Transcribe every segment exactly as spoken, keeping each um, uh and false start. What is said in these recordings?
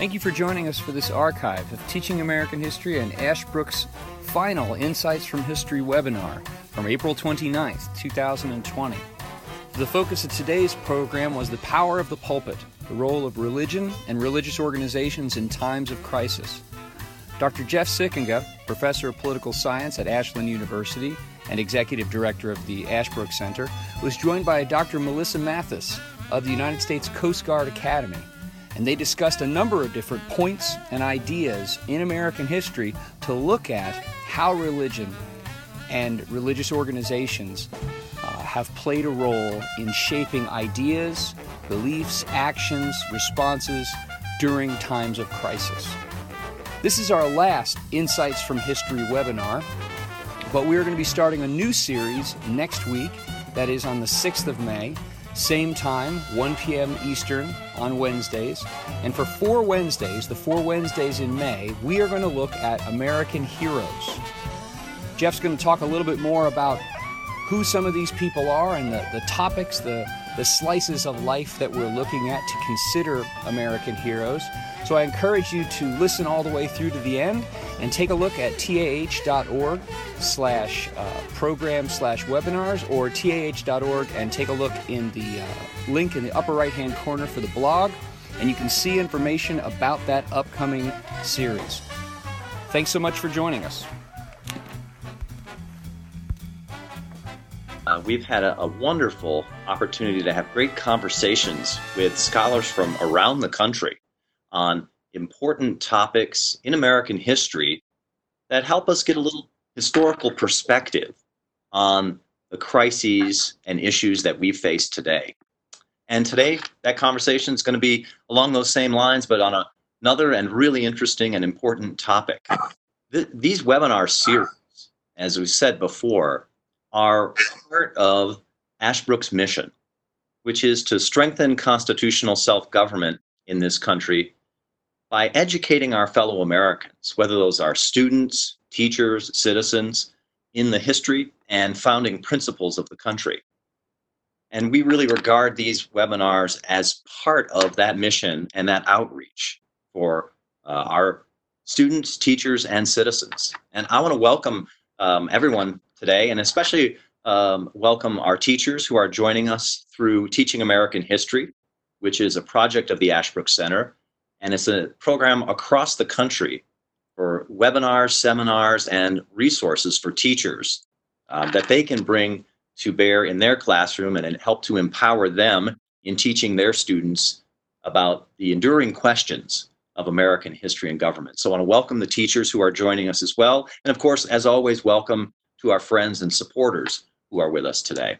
Thank you for joining us for this archive of Teaching American History and Ashbrook's final Insights from History webinar from April twenty-ninth, two thousand twenty. The focus of today's program was the power of the pulpit, the role of religion and religious organizations in times of crisis. Doctor Jeff Sikkenga, Professor of Political Science at Ashland University and Executive Director of the Ashbrook Center, was joined by Doctor Melissa Mathis of the United States Coast Guard Academy, and they discussed a number of different points and ideas in American history to look at how religion and religious organizations uh, have played a role in shaping ideas, beliefs, actions, responses during times of crisis. This is our last Insights from History webinar, but we're going to be starting a new series next week, that is on the sixth of May, same time, one p.m. Eastern on Wednesdays. And for four Wednesdays, the four Wednesdays in May, we are going to look at American heroes. Jeff's going to talk a little bit more about who some of these people are and the, the topics, the, the slices of life that we're looking at to consider American heroes. So I encourage you to listen all the way through to the end and take a look at tah.org slash program slash webinars or tah.org and take a look in the uh, link in the upper right-hand corner for the blog, and you can see information about that upcoming series. Thanks so much for joining us. Uh, we've had a, a wonderful opportunity to have great conversations with scholars from around the country on important topics in American history that help us get a little historical perspective on the crises and issues that we face today. And today, that conversation is going to be along those same lines, but on a, another and really interesting and important topic. Th- these webinar series, as we said before, are part of Ashbrook's mission, which is to strengthen constitutional self-government in this country by educating our fellow Americans, whether those are students, teachers, citizens, in the history and founding principles of the country. And we really regard these webinars as part of that mission and that outreach for uh, our students, teachers, and citizens. And I want to welcome um, everyone today, and especially um, welcome our teachers who are joining us through Teaching American History, which is a project of the Ashbrook Center. And it's a program across the country for webinars, seminars, and resources for teachers uh, that they can bring to bear in their classroom and help to empower them in teaching their students about the enduring questions of American history and government. So I want to welcome the teachers who are joining us as well. And of course, as always, welcome to our friends and supporters who are with us today.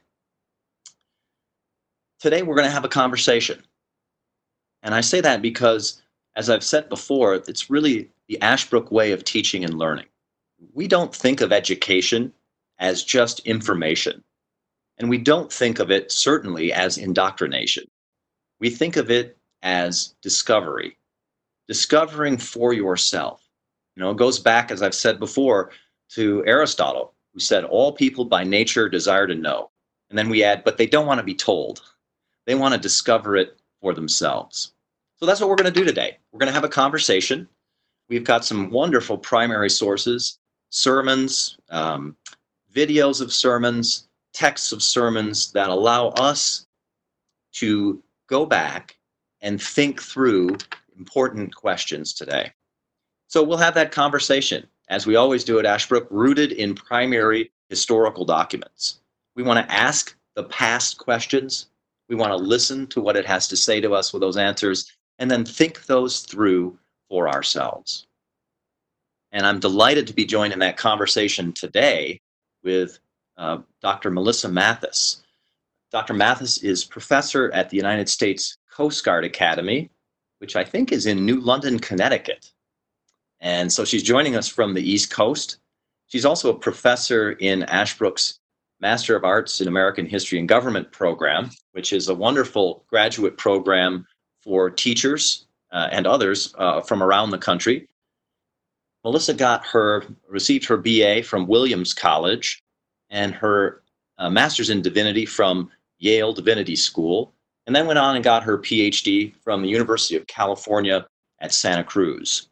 Today, we're going to have a conversation. And I say that because, as I've said before, it's really the Ashbrook way of teaching and learning. We don't think of education as just information, and we don't think of it certainly as indoctrination. We think of it as discovery, discovering for yourself. You know, it goes back, as I've said before, to Aristotle, who said, all people by nature desire to know. And then we add, but they don't want to be told. They want to discover it for themselves. So that's what we're going to do today. We're going to have a conversation. We've got some wonderful primary sources, sermons, um, videos of sermons, texts of sermons that allow us to go back and think through important questions today. So we'll have that conversation, as we always do at Ashbrook, rooted in primary historical documents. We want to ask the past questions. We want to listen to what it has to say to us with those answers, and then think those through for ourselves. And I'm delighted to be joined in that conversation today with uh, Doctor Melissa Mathis. Doctor Mathis is professor at the United States Coast Guard Academy, which I think is in New London, Connecticut. And so she's joining us from the East Coast. She's also a professor in Ashbrook's Master of Arts in American History and Government program, which is a wonderful graduate program for teachers uh, and others uh, from around the country. Melissa got her, received her B A from Williams College and her uh, Master's in Divinity from Yale Divinity School, and then went on and got her P H D from the University of California at Santa Cruz.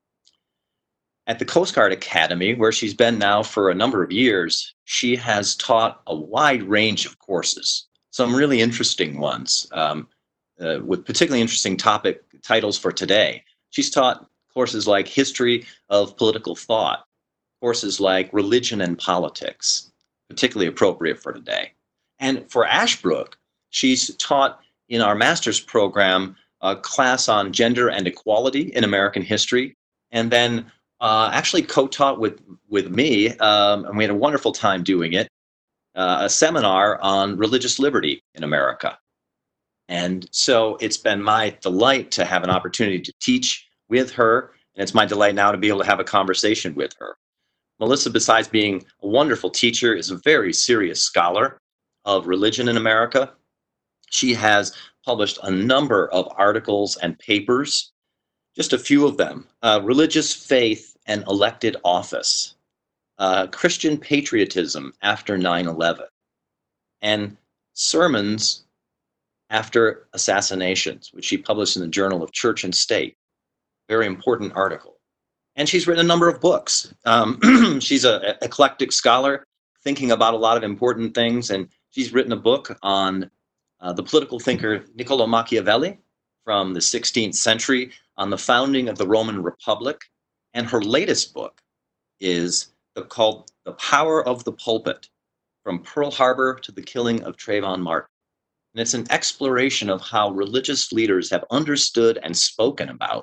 At the Coast Guard Academy, where she's been now for a number of years, she has taught a wide range of courses, some really interesting ones, um, uh, with particularly interesting topic titles for today. She's taught courses like History of Political Thought, courses like Religion and Politics, particularly appropriate for today. And for Ashbrook, she's taught in our master's program a class on gender and equality in American history, and then uh, actually co-taught with, with me, um, and we had a wonderful time doing it, uh, a seminar on religious liberty in America. And so it's been my delight to have an opportunity to teach with her, and it's my delight now to be able to have a conversation with her. Melissa, besides being a wonderful teacher, is a very serious scholar of religion in America. She has published a number of articles and papers, just a few of them. Uh, Religious Faith and Elected Office, uh, Christian Patriotism After nine eleven, and Sermons After Assassinations, which she published in the Journal of Church and State. Very important article. And she's written a number of books. Um, she's an eclectic scholar, thinking about a lot of important things, and she's written a book on uh, the political thinker Niccolo Machiavelli from the sixteenth century, on the founding of the Roman Republic. And her latest book is the, called The Power of the Pulpit, From Pearl Harbor to the Killing of Trayvon Martin. And it's an exploration of how religious leaders have understood and spoken about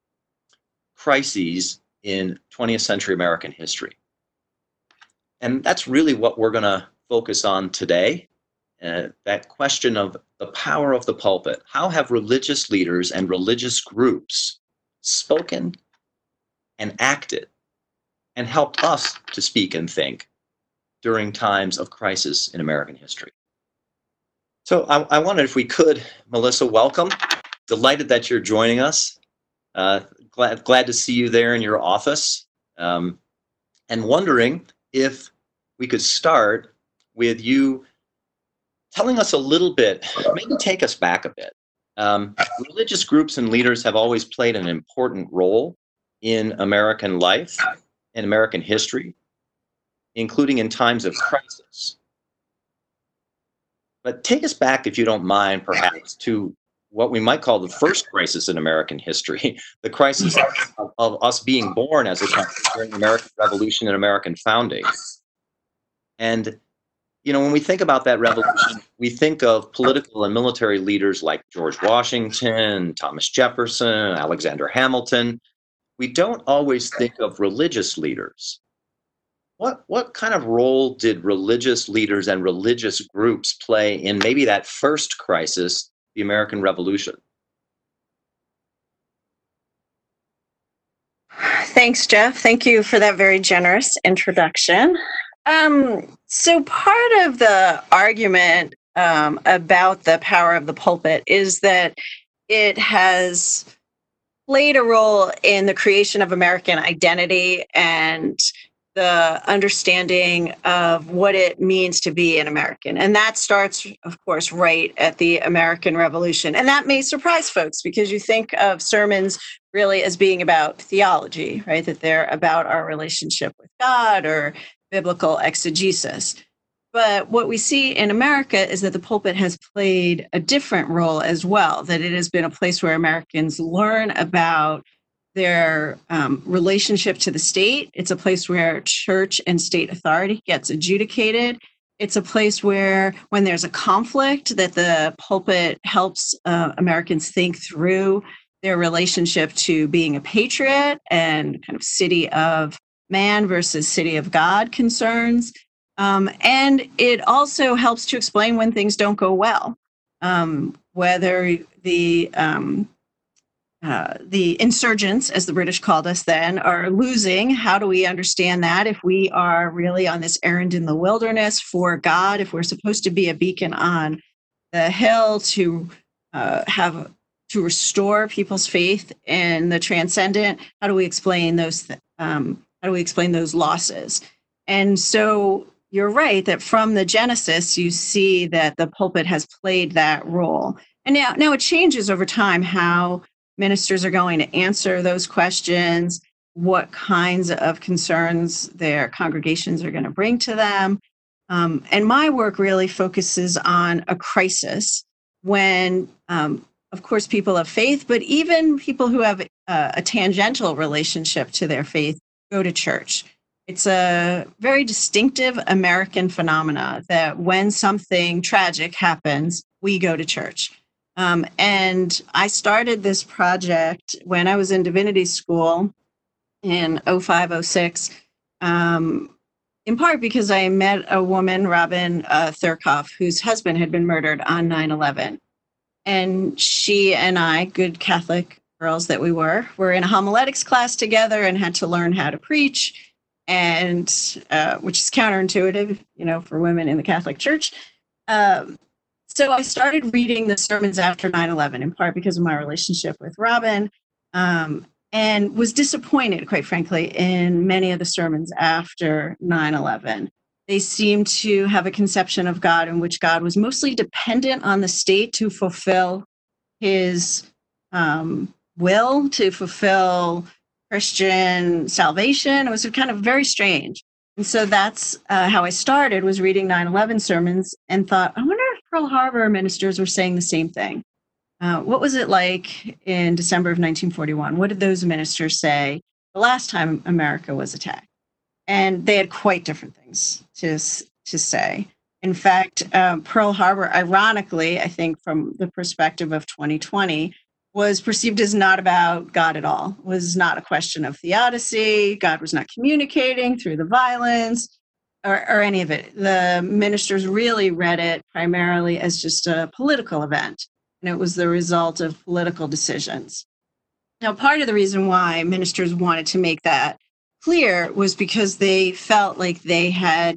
crises in twentieth century American history. And that's really what we're going to focus on today, uh, that question of the power of the pulpit. How have religious leaders and religious groups spoken and acted and helped us to speak and think during times of crisis in American history? So I, I wondered if we could, Melissa, welcome. Delighted that you're joining us. Uh, glad, glad to see you there in your office. Um, and wondering if we could start with you telling us a little bit, maybe take us back a bit. Um, religious groups and leaders have always played an important role in American life, in American history, including in times of crisis. But take us back, if you don't mind, perhaps, to what we might call the first crisis in American history, the crisis of, of us being born as a country during the American Revolution and American founding. And, you know, when we think about that revolution, we think of political and military leaders like George Washington, Thomas Jefferson, Alexander Hamilton. We don't always think of religious leaders. What, what kind of role did religious leaders and religious groups play in maybe that first crisis, the American Revolution? Thanks, Jeff. Thank you for that very generous introduction. Um, so part of the argument um, about the power of the pulpit is that it has played a role in the creation of American identity and the understanding of what it means to be an American. And that starts, of course, right at the American Revolution. And that may surprise folks because you think of sermons really as being about theology, right? That they're about our relationship with God or biblical exegesis. But what we see in America is that the pulpit has played a different role as well, that it has been a place where Americans learn about their um, relationship to the state. It's a place where church and state authority gets adjudicated. It's a place where when there's a conflict, that the pulpit helps uh, Americans think through their relationship to being a patriot and kind of city of man versus city of God concerns. Um, and it also helps to explain when things don't go well, um, whether the um, uh, the insurgents, as the British called us then, are losing. How do we understand that if we are really on this errand in the wilderness for God, if we're supposed to be a beacon on the hill to uh, have to restore people's faith in the transcendent? How do we explain those? Th- um, how do we explain those losses? And so you're right that from the Genesis, you see that the pulpit has played that role. And now, now it changes over time how ministers are going to answer those questions, what kinds of concerns their congregations are going to bring to them. Um, and my work really focuses on a crisis when, um, of course, people of faith, but even people who have a, a tangential relationship to their faith go to church. It's a very distinctive American phenomena that when something tragic happens, we go to church. Um, and I started this project when I was in divinity school in oh five, oh six, um, in part because I met a woman, Robin uh, Thurkoff, whose husband had been murdered on nine eleven. And she and I, good Catholic girls that we were, were in a homiletics class together and had to learn how to preach, and uh, which is counterintuitive, you know, for women in the Catholic Church. Um, so I started reading the sermons after nine eleven, in part because of my relationship with Robin, um, and was disappointed, quite frankly, in many of the sermons after nine eleven. They seemed to have a conception of God in which God was mostly dependent on the state to fulfill his um, will, to fulfill Christian salvation. It was kind of very strange. And so that's uh, how I started, was reading nine eleven sermons and thought, I wonder if Pearl Harbor ministers were saying the same thing. Uh, what was it like in December of nineteen forty-one? What did those ministers say the last time America was attacked? And they had quite different things to, to say. In fact, um, Pearl Harbor, ironically, I think from the perspective of twenty twenty, was perceived as not about God at all, was not a question of theodicy. God was not communicating through the violence or, or any of it. The ministers really read it primarily as just a political event, and it was the result of political decisions. Now, part of the reason why ministers wanted to make that clear was because they felt like they had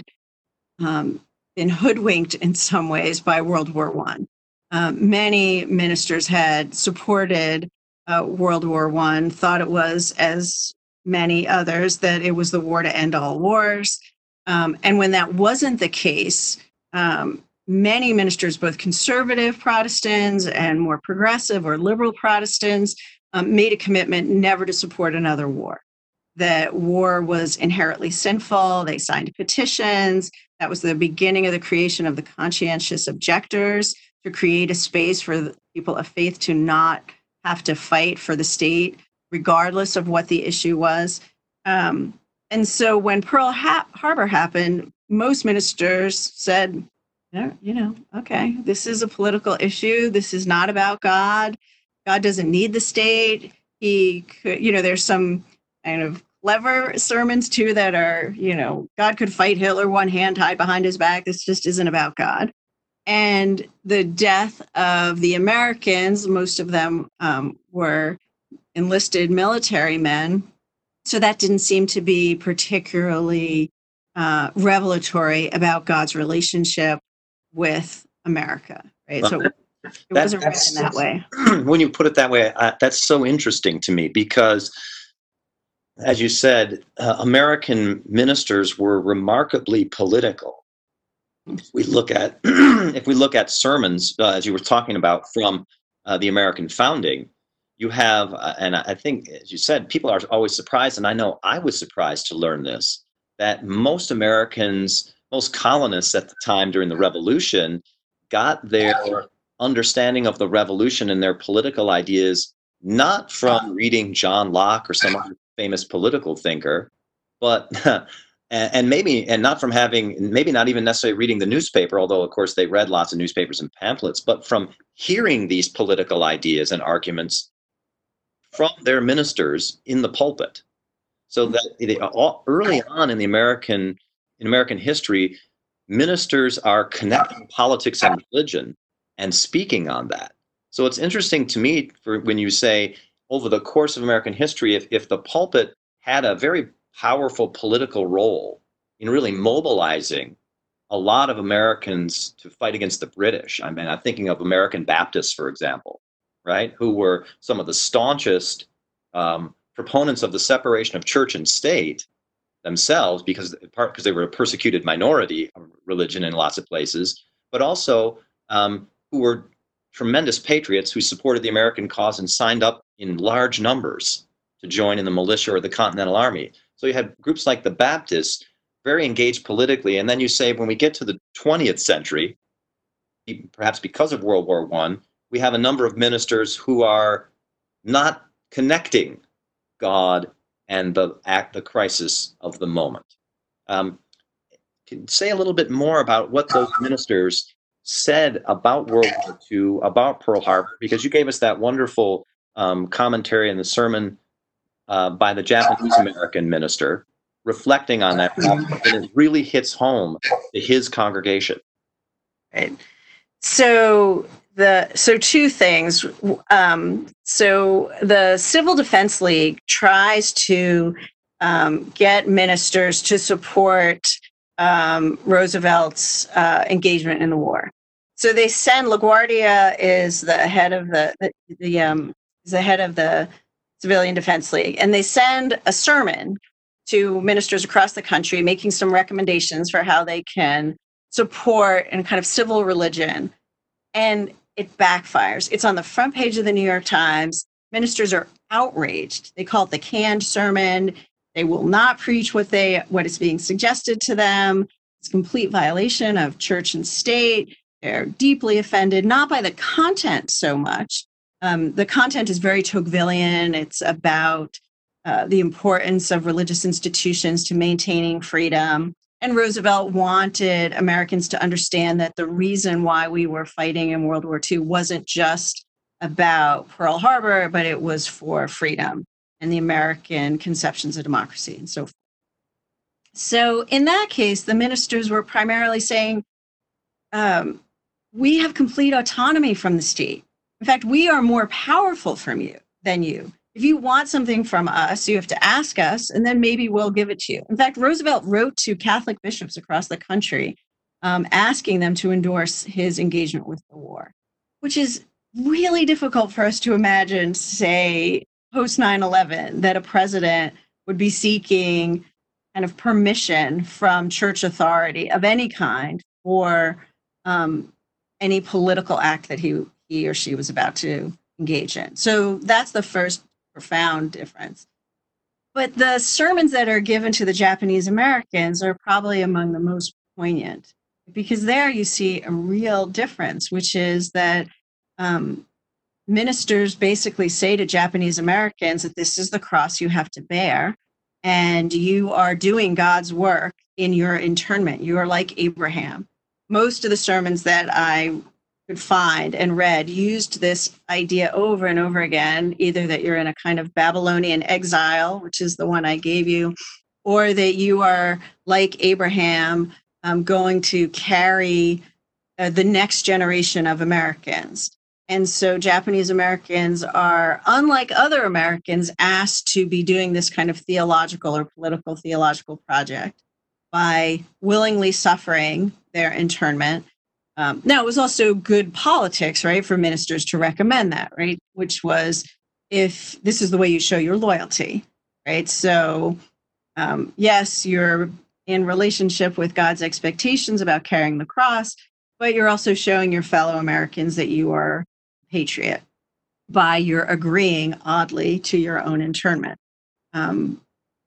um, been hoodwinked in some ways by World War One. Um, many ministers had supported uh, World War One, thought it was, as many others, that it was the war to end all wars. Um, and when that wasn't the case, um, many ministers, both conservative Protestants and more progressive or liberal Protestants, um, made a commitment never to support another war. That war was inherently sinful. They signed petitions. That was the beginning of the creation of the conscientious objectors, to create a space for the people of faith to not have to fight for the state, regardless of what the issue was. Um, and so when Pearl ha- Harbor happened, most ministers said, you know, okay, this is a political issue. This is not about God. God doesn't need the state. He could, you know, there's some kind of clever sermons too that are, you know, God could fight Hitler one hand tied behind his back. This just isn't about God. And the death of the Americans, most of them um, were enlisted military men. So that didn't seem to be particularly uh, revelatory about God's relationship with America, right? Well, so it that, wasn't written in that way. When you put it that way, I, that's so interesting to me because, as you said, uh, American ministers were remarkably political. If we look at if we look at sermons, uh, as you were talking about, from uh, the American founding, you have, uh, and I think, as you said, people are always surprised, and I know I was surprised to learn this, that most Americans, most colonists at the time during the Revolution, got their understanding of the Revolution and their political ideas not from reading John Locke or some other famous political thinker, but and maybe, and not from having, maybe not even necessarily reading the newspaper, although of course they read lots of newspapers and pamphlets, but from hearing these political ideas and arguments from their ministers in the pulpit. So that they, all, early on in the American, in American history, ministers are connecting politics and religion and speaking on that. So it's interesting to me for when you say over the course of American history, if, if the pulpit had a very powerful political role in really mobilizing a lot of Americans to fight against the British. I mean, I'm thinking of American Baptists, for example, right, who were some of the staunchest um, proponents of the separation of church and state themselves, because in part because they were a persecuted minority of religion in lots of places, but also um, who were tremendous patriots who supported the American cause and signed up in large numbers to join in the militia or the Continental Army. So you had groups like the Baptists, very engaged politically. And then you say, when we get to the twentieth century, perhaps because of World War One, we have a number of ministers who are not connecting God and the act, the crisis of the moment. Um, can you say a little bit more about what those ministers said about World War Two, about Pearl Harbor? Because you gave us that wonderful um, commentary in the sermon uh, by the Japanese American minister, reflecting on that, and it really hits home to his congregation. Right. So the so two things. Um, so the Civil Defense League tries to um, get ministers to support um, Roosevelt's uh, engagement in the war. So they send LaGuardia is the head of the the, the um, is the head of the Civilian Defense League, and they send a sermon to ministers across the country, making some recommendations for how they can support and kind of civil religion. And it backfires. It's on the front page of the New York Times. Ministers are outraged. They call it the canned sermon. They will not preach what they what is being suggested to them. It's a complete violation of church and state. They're deeply offended, not by the content so much. Um, the content is very Tocquevillian. It's about uh, the importance of religious institutions to maintaining freedom. And Roosevelt wanted Americans to understand that the reason why we were fighting in World War Two wasn't just about Pearl Harbor, but it was for freedom and the American conceptions of democracy and so forth. So in that case, the ministers were primarily saying, um, we have complete autonomy from the state. In fact, we are more powerful from you than you. If you want something from us, you have to ask us, and then maybe we'll give it to you. In fact, Roosevelt wrote to Catholic bishops across the country, um, asking them to endorse his engagement with the war, which is really difficult for us to imagine, say, post nine eleven, that a president would be seeking kind of permission from church authority of any kind for um, any political act that he, he or she was about to engage in. So that's the first profound difference. But the sermons that are given to the Japanese Americans are probably among the most poignant, because there you see a real difference, which is that um, ministers basically say to Japanese Americans that this is the cross you have to bear, and you are doing God's work in your internment. You are like Abraham. Most of the sermons that I could find and read used this idea over and over again, either that you're in a kind of Babylonian exile, which is the one I gave you, or that you are like Abraham, um, going to carry uh, the next generation of Americans. And so Japanese Americans are, unlike other Americans, asked to be doing this kind of theological or political theological project by willingly suffering their internment. Um, now, it was also good politics, right, for ministers to recommend that, right, which was, if this is the way you show your loyalty, right? So, um, yes, you're in relationship with God's expectations about carrying the cross, but you're also showing your fellow Americans that you are a patriot by your agreeing, oddly, to your own internment. Um,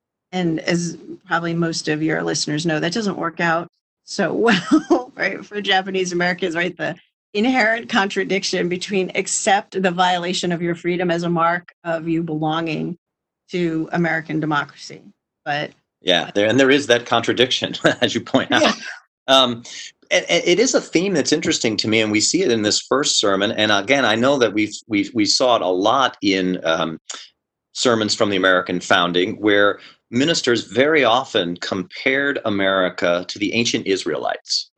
and as probably most of your listeners know, that doesn't work out so well, right, for Japanese Americans, right? The inherent contradiction between accept the violation of your freedom as a mark of you belonging to American democracy. But yeah, there and there is that contradiction, as you point out. Yeah. Um, and, and it is a theme that's interesting to me, and we see it in this first sermon. And again, I know that we we we saw it a lot in um, sermons from the American founding, where ministers very often compared America to the ancient Israelites.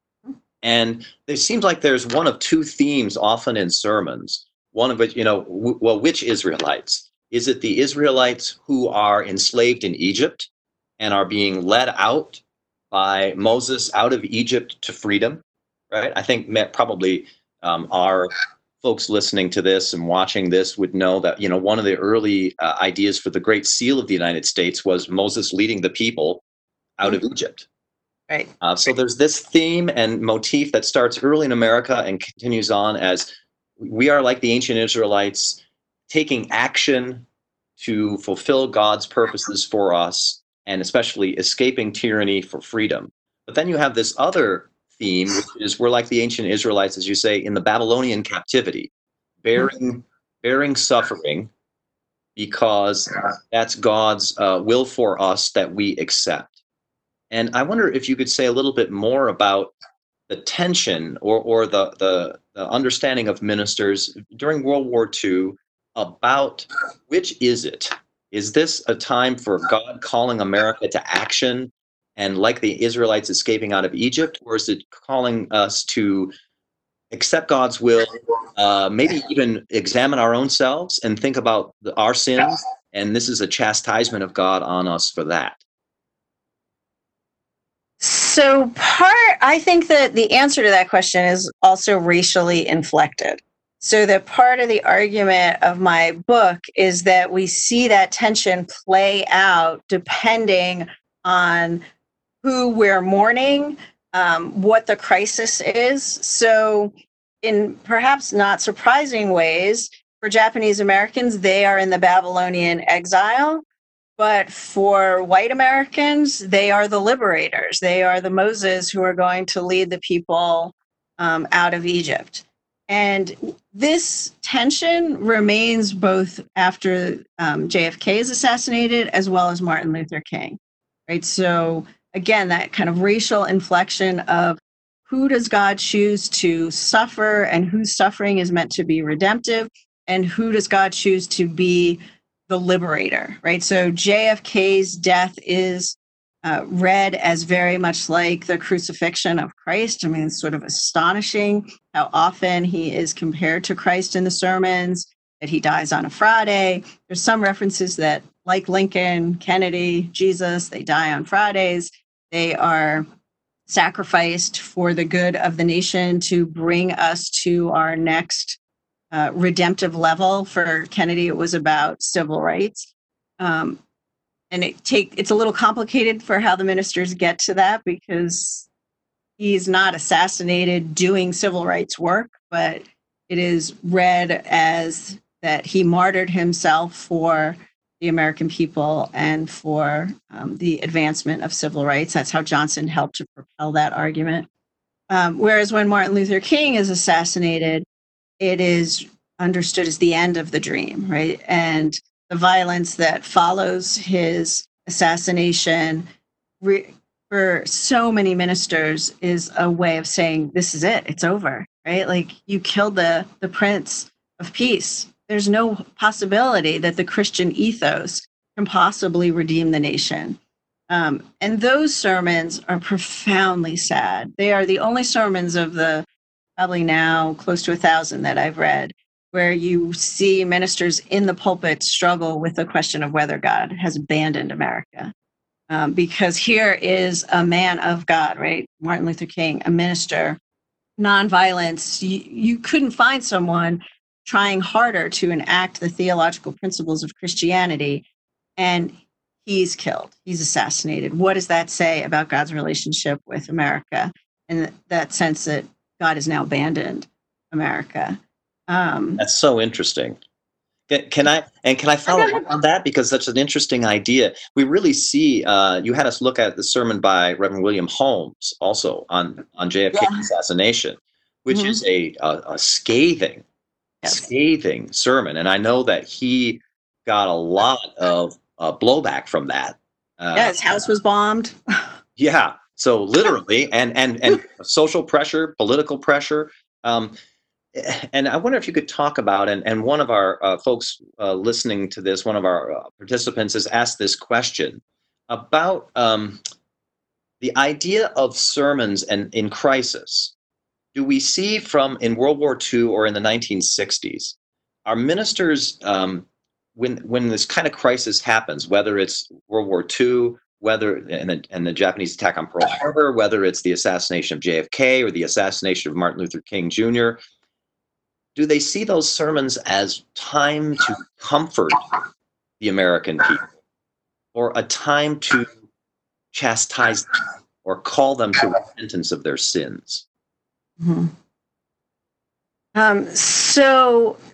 And it seems like there's one of two themes often in sermons, one of which, you know, w- well, which Israelites? Is it the Israelites who are enslaved in Egypt and are being led out by Moses out of Egypt to freedom, right? I think probably um, our folks listening to this and watching this would know that, you know, one of the early uh, ideas for the Great Seal of the United States was Moses leading the people out of Egypt. Right. Uh, so there's this theme and motif that starts early in America and continues on as we are like the ancient Israelites, taking action to fulfill God's purposes for us, and especially escaping tyranny for freedom. But then you have this other theme, which is we're like the ancient Israelites, as you say, in the Babylonian captivity, bearing bearing suffering because that's God's uh, will for us that we accept. And I wonder if you could say a little bit more about the tension or, or the, the, the understanding of ministers during World War Two about which is it? Is this a time for God calling America to action and like the Israelites escaping out of Egypt, or is it calling us to accept God's will, uh, maybe even examine our own selves and think about the, our sins, and this is a chastisement of God on us for that? So part, I think that the answer to that question is also racially inflected. So that part of the argument of my book is that we see that tension play out depending on who we're mourning, um, what the crisis is. So in perhaps not surprising ways, for Japanese Americans, they are in the Babylonian exile. But for white Americans, they are the liberators. They are the Moses who are going to lead the people um, out of Egypt. And this tension remains both after um, J F K is assassinated as well as Martin Luther King, right? So again, that kind of racial inflection of who does God choose to suffer and whose suffering is meant to be redemptive, and who does God choose to be the liberator, right? So J F K's death is uh, read as very much like the crucifixion of Christ. I mean, it's sort of astonishing how often he is compared to Christ in the sermons, that he dies on a Friday. There's some references that, like Lincoln, Kennedy, Jesus, they die on Fridays. They are sacrificed for the good of the nation to bring us to our next uh, redemptive level. For Kennedy, it was about civil rights. Um, and it take it's a little complicated for how the ministers get to that, because he's not assassinated doing civil rights work, but it is read as that he martyred himself for the American people and for um, the advancement of civil rights. That's how Johnson helped to propel that argument. Um, whereas when Martin Luther King is assassinated, it is understood as the end of the dream, right? And the violence that follows his assassination re- for so many ministers is a way of saying, this is it, it's over, right? Like, you killed the, the Prince of Peace. There's no possibility that the Christian ethos can possibly redeem the nation. Um, and those sermons are profoundly sad. They are the only sermons of the probably now close to a thousand that I've read where you see ministers in the pulpit struggle with the question of whether God has abandoned America. Um, because here is a man of God, right? Martin Luther King, a minister, nonviolence. You, you couldn't find someone trying harder to enact the theological principles of Christianity, and he's killed, he's assassinated. What does that say about God's relationship with America, and that sense that God has now abandoned America? Um, That's so interesting. Can, can I and can I follow up on that, because that's an interesting idea. We really see. Uh, you had us look at the sermon by Reverend William Holmes, also on on J F K's yeah. assassination, which mm-hmm. is a, a, a scathing, yes. scathing sermon, and I know that he got a lot of uh, blowback from that. Uh, yeah, his house was bombed. Yeah, so literally, and and and social pressure, political pressure. Um, And I wonder if you could talk about, and, and one of our uh, folks uh, listening to this, one of our uh, participants has asked this question about um, the idea of sermons and in crisis. Do we see from in World War Two or in the nineteen sixties, our ministers, um, when when this kind of crisis happens, whether it's World War Two, whether and the, and the Japanese attack on Pearl Harbor, whether it's the assassination of J F K or the assassination of Martin Luther King Junior, do they see those sermons as time to comfort the American people, or a time to chastise them or call them to repentance of their sins? Mm-hmm. Um, so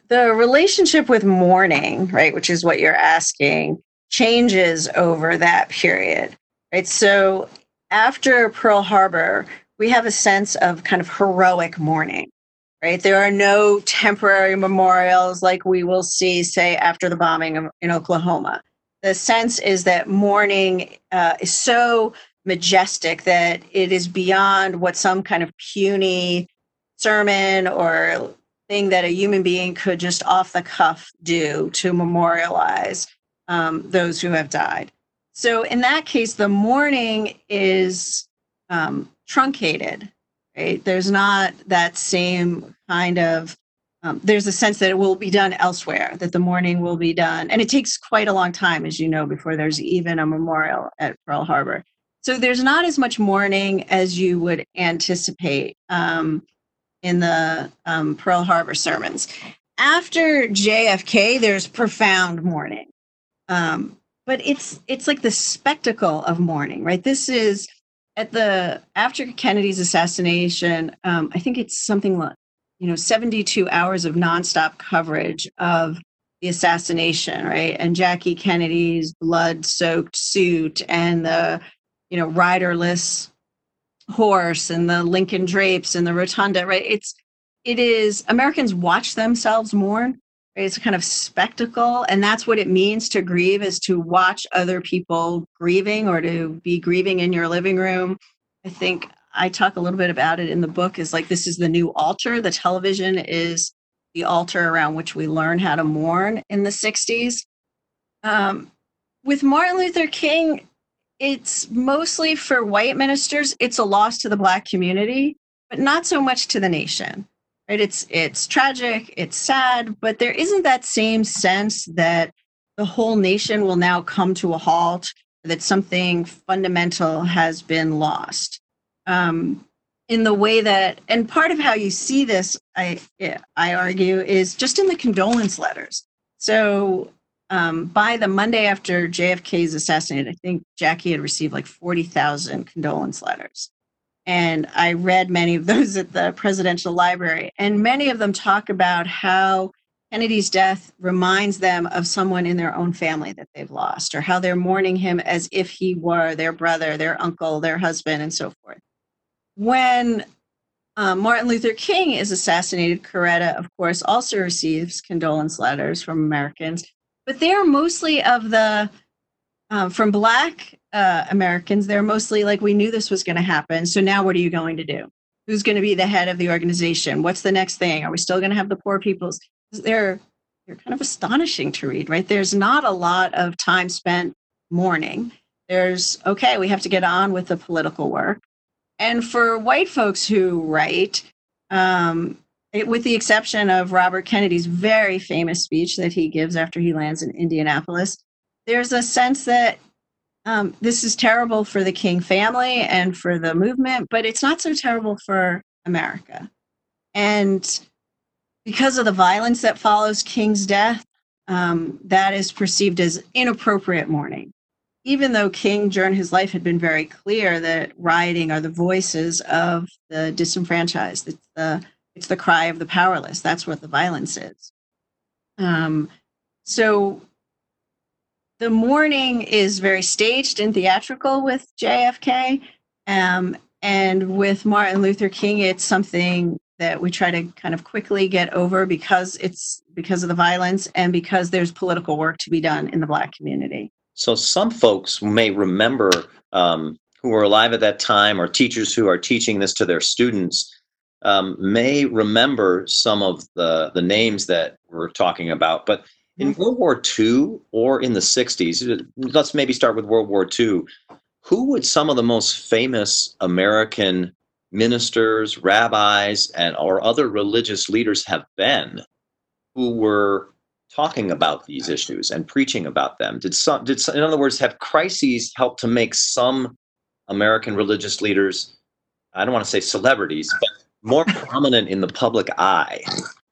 the relationship with mourning, right, which is what you're asking, changes over that period, right? So after Pearl Harbor, we have a sense of kind of heroic mourning, right? There are no temporary memorials like we will see, say, after the bombing of, in Oklahoma. The sense is that mourning uh, is so majestic that it is beyond what some kind of puny sermon or thing that a human being could just off the cuff do to memorialize um, those who have died. So in that case, the mourning is um, truncated, right? There's not that same kind of, um, there's a sense that it will be done elsewhere, that the mourning will be done. And it takes quite a long time, as you know, before there's even a memorial at Pearl Harbor. So there's not as much mourning as you would anticipate um, in the um, Pearl Harbor sermons. After J F K, there's profound mourning. Um, but it's it's like the spectacle of mourning, right? This is at the, after Kennedy's assassination, um, I think it's something like, you know, seventy-two hours of nonstop coverage of the assassination, right? And Jackie Kennedy's blood-soaked suit and the, you know, riderless horse and the Lincoln drapes and the rotunda, right? It's, it is, Americans watch themselves mourn, right? It's a kind of spectacle. And that's what it means to grieve, is to watch other people grieving or to be grieving in your living room. I think I talk a little bit about it in the book, is like, this is the new altar. The television is the altar around which we learn how to mourn in the sixties. Um, with Martin Luther King, it's mostly for white ministers. It's a loss to the Black community, but not so much to the nation, right? It's it's tragic, it's sad, but there isn't that same sense that the whole nation will now come to a halt, that something fundamental has been lost. Um, in the way that, and part of how you see this, I I argue, is just in the condolence letters. So Um, by the Monday after J F K's assassinated, I think Jackie had received like forty thousand condolence letters. And I read many of those at the Presidential Library. And many of them talk about how Kennedy's death reminds them of someone in their own family that they've lost, or how they're mourning him as if he were their brother, their uncle, their husband, and so forth. When um, Martin Luther King is assassinated, Coretta, of course, also receives condolence letters from Americans. But they're mostly of the, um, from Black uh, Americans, they're mostly like, we knew this was going to happen. So now what are you going to do? Who's going to be the head of the organization? What's the next thing? Are we still going to have the poor people's? They're, they're kind of astonishing to read, right? There's not a lot of time spent mourning. There's, okay, we have to get on with the political work. And for white folks who write, um, It, with the exception of Robert Kennedy's very famous speech that he gives after he lands in Indianapolis, there's a sense that um, this is terrible for the King family and for the movement, but it's not so terrible for America. And because of the violence that follows King's death, um, that is perceived as inappropriate mourning. Even though King, during his life, had been very clear that rioting are the voices of the disenfranchised. It's the It's the cry of the powerless. That's what the violence is. Um, so the mourning is very staged and theatrical with J F K. Um, and with Martin Luther King, it's something that we try to kind of quickly get over because it's because of the violence and because there's political work to be done in the Black community. So some folks may remember um, who were alive at that time, or teachers who are teaching this to their students, Um, may remember some of the, the names that we're talking about. But in World War Two or in the sixties, let's maybe start with World War Two, who would some of the most famous American ministers, rabbis, and or other religious leaders have been who were talking about these issues and preaching about them? Did some, did some, in other words, have crises helped to make some American religious leaders, I don't want to say celebrities, but more prominent in the public eye?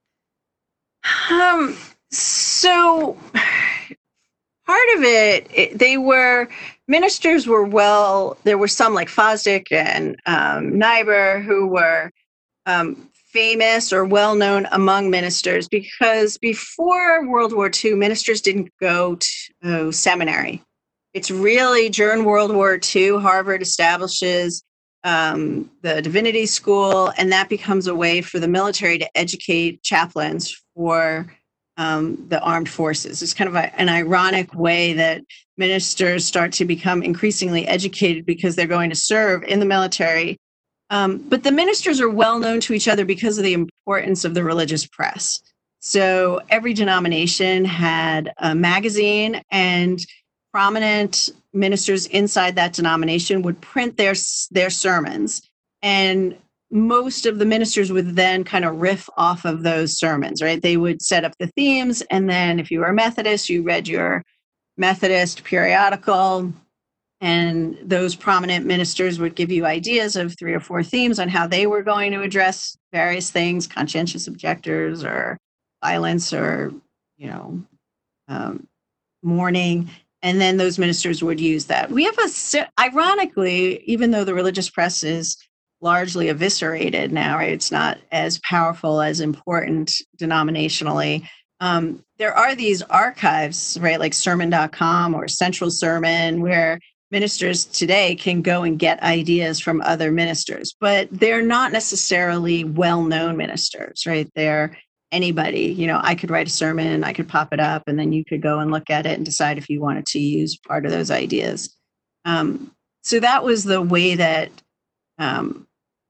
Um, so part of it, it, they were, ministers were well, there were some like Fosdick and um, Niebuhr who were um, famous or well known among ministers because before World War Two, ministers didn't go to oh, seminary. It's really during World War Two, Harvard establishes um, the divinity school, and that becomes a way for the military to educate chaplains for um, the armed forces. It's kind of a, an ironic way that ministers start to become increasingly educated because they're going to serve in the military. Um, but the ministers are well known to each other because of the importance of the religious press. So every denomination had a magazine, and prominent ministers inside that denomination would print their their sermons. And most of the ministers would then kind of riff off of those sermons, right? They would set up the themes, and then if you were a Methodist, you read your Methodist periodical, and those prominent ministers would give you ideas of three or four themes on how they were going to address various things, conscientious objectors or violence or, you know, um, mourning. And then those ministers would use that. We have a, ironically, even though the religious press is largely eviscerated now, right? It's not as powerful, as important denominationally. Um, there are these archives, right, like sermon dot com or Central Sermon, where ministers today can go and get ideas from other ministers, but they're not necessarily well-known ministers, right? They're anybody. You know, I could write a sermon, I could pop it up, and then you could go and look at it and decide if you wanted to use part of those ideas. Um, so that was the way that, um,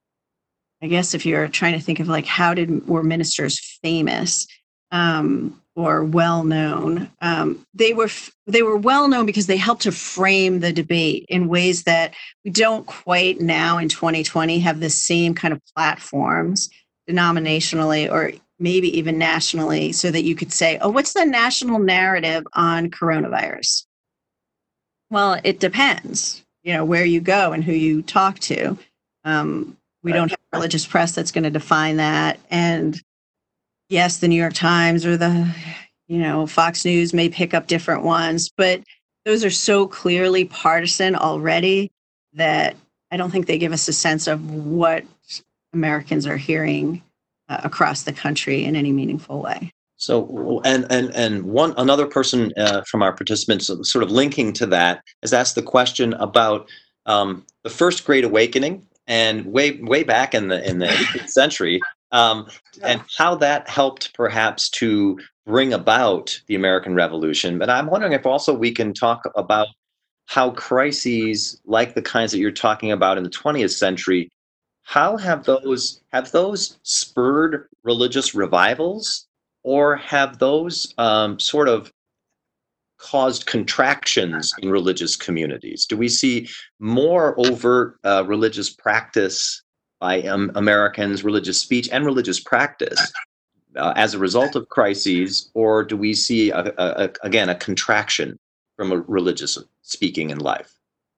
I guess if you're trying to think of like, how did were ministers famous um, or well-known? Um, they were they were well-known because they helped to frame the debate in ways that we don't quite now in twenty twenty have the same kind of platforms denominationally or maybe even nationally, so that you could say, oh, what's the national narrative on coronavirus? Well, it depends, you know, where you go and who you talk to. Um, we don't have a religious press that's going to define that. And yes, the New York Times or the, you know, Fox News may pick up different ones, but those are so clearly partisan already that I don't think they give us a sense of what Americans are hearing uh, across the country in any meaningful way. So, and and and one another person uh, from our participants, sort of linking to that, has asked the question about um, the First Great Awakening, and way way back in the in the eighteenth century, um, and how that helped perhaps to bring about the American Revolution. But I'm wondering if also we can talk about how crises like the kinds that you're talking about in the twentieth century, how have those have those spurred religious revivals, or have those um, sort of caused contractions in religious communities? Do we see more overt uh, religious practice by um, Americans, religious speech and religious practice uh, as a result of crises, or do we see, a, a, a, again, a contraction from a religious speaking in life?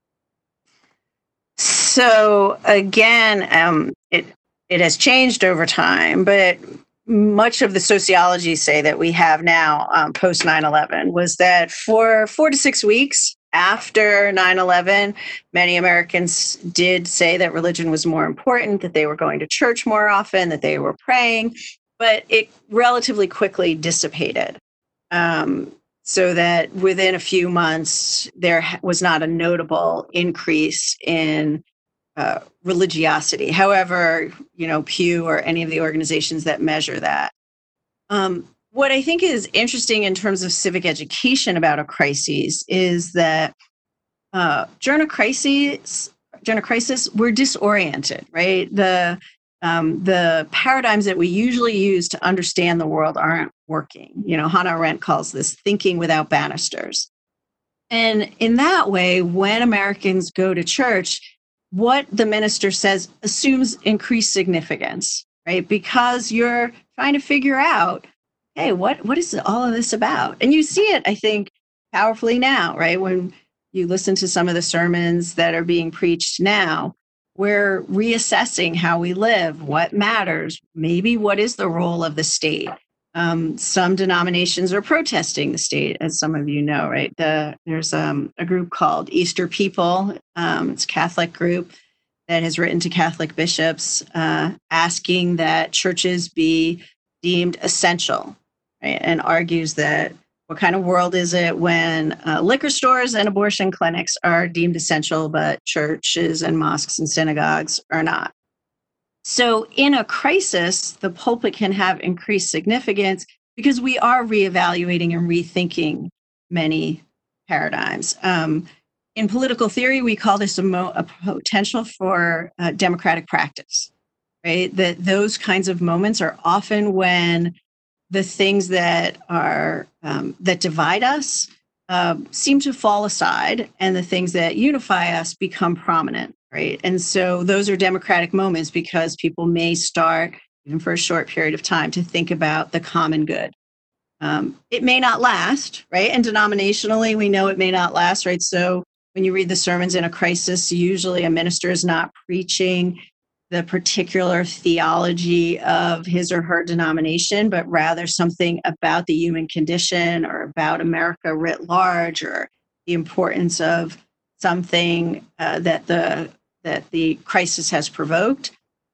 So again, um, it it has changed over time, but much of the sociology say that we have now um, post nine eleven was that for four to six weeks after nine eleven, many Americans did say that religion was more important, that they were going to church more often, that they were praying, but it relatively quickly dissipated. Um, so that within a few months, there was not a notable increase in Uh, religiosity. However, you know, Pew or any of the organizations that measure that. Um, what I think is interesting in terms of civic education about a crisis is that uh, during a crisis, during a crisis, we're disoriented, right? The um, the paradigms that we usually use to understand the world aren't working. You know, Hannah Arendt calls this thinking without banisters. And in that way, when Americans go to church, what the minister says assumes increased significance, right? Because you're trying to figure out, hey, what, what is all of this about? And you see it, I think, powerfully now, right? When you listen to some of the sermons that are being preached now, we're reassessing how we live, what matters, maybe what is the role of the state. Um, some denominations are protesting the state, as some of you know, right? The, there's um, a group called Easter People. Um, it's a Catholic group that has written to Catholic bishops uh, asking that churches be deemed essential, right? And argues that what kind of world is it when uh, liquor stores and abortion clinics are deemed essential, but churches and mosques and synagogues are not? So in a crisis, the pulpit can have increased significance because we are reevaluating and rethinking many paradigms. Um, in political theory, we call this a, mo- a potential for uh, democratic practice, right? That those kinds of moments are often when the things that are um, that divide us uh, seem to fall aside, and the things that unify us become prominent, right? And so those are democratic moments because people may start, even for a short period of time, to think about the common good. Um, it may not last, right? And denominationally, we know it may not last, right? So when you read the sermons in a crisis, usually a minister is not preaching the particular theology of his or her denomination, but rather something about the human condition or about America writ large, or the importance of something uh, that the that the crisis has provoked.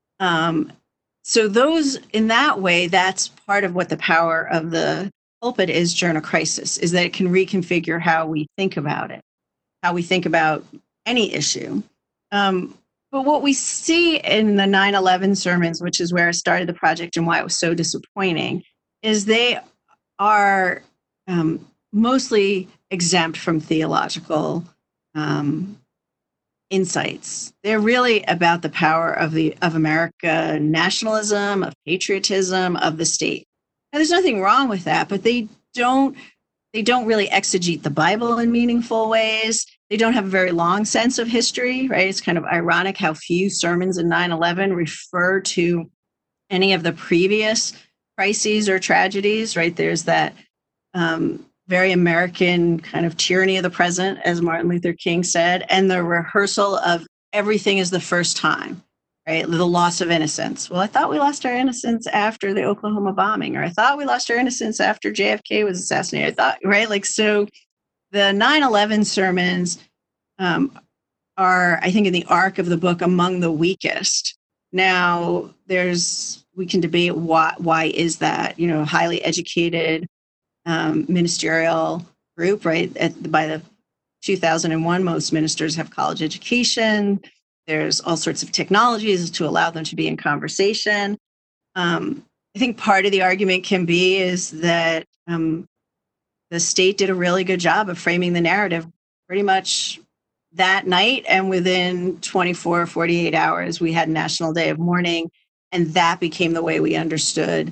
Um, so those, in that way, that's part of what the power of the pulpit is during a crisis, is that it can reconfigure how we think about it, how we think about any issue. Um, But what we see in the nine eleven sermons, which is where I started the project and why it was so disappointing, is they are um, mostly exempt from theological um, insights. They're really about the power of the of America nationalism, of patriotism, of the state. And there's nothing wrong with that, but they don't they don't really exegete the Bible in meaningful ways. They don't have a very long sense of history, right? It's kind of ironic how few sermons in nine eleven refer to any of the previous crises or tragedies, right? There's that um, very American kind of tyranny of the present, as Martin Luther King said, and the rehearsal of everything is the first time, right? The loss of innocence. Well, I thought we lost our innocence after the Oklahoma bombing, or I thought we lost our innocence after J F K was assassinated. I thought, right? Like, so the nine eleven sermons um, are, I think, in the arc of the book, among the weakest. Now, there's, we can debate why, why is that, you know, highly educated um, ministerial group, right? At, by the two thousand one, most ministers have college education. There's all sorts of technologies to allow them to be in conversation. Um, I think part of the argument can be is that um, the state did a really good job of framing the narrative pretty much that night, and within twenty-four, forty-eight hours, we had National Day of Mourning, and that became the way we understood